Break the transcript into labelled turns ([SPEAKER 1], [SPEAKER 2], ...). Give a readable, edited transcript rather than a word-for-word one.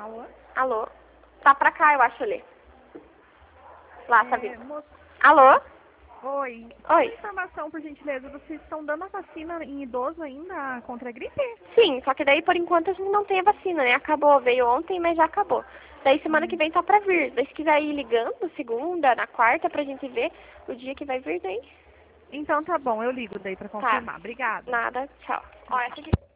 [SPEAKER 1] Alô?
[SPEAKER 2] Alô? Tá pra cá, eu acho ali. Lá, tá vindo.
[SPEAKER 1] Moço,
[SPEAKER 2] Alô?
[SPEAKER 1] oi. Uma
[SPEAKER 2] Oi.
[SPEAKER 1] informação, por gentileza. Vocês estão dando a vacina em idoso ainda contra a gripe?
[SPEAKER 2] Sim, só que daí por enquanto a gente não tem a vacina, né? Acabou, veio ontem, mas já acabou. Daí semana que vem tá pra vir. Daí se quiser ir ligando, segunda, na quarta, pra gente ver o dia que vai vir daí.
[SPEAKER 1] Então tá bom, eu ligo daí pra
[SPEAKER 2] Tá.
[SPEAKER 1] confirmar. Obrigada.
[SPEAKER 2] Nada, tchau. Ó,
[SPEAKER 1] Tchau,
[SPEAKER 2] essa
[SPEAKER 1] tchau.
[SPEAKER 2] aqui.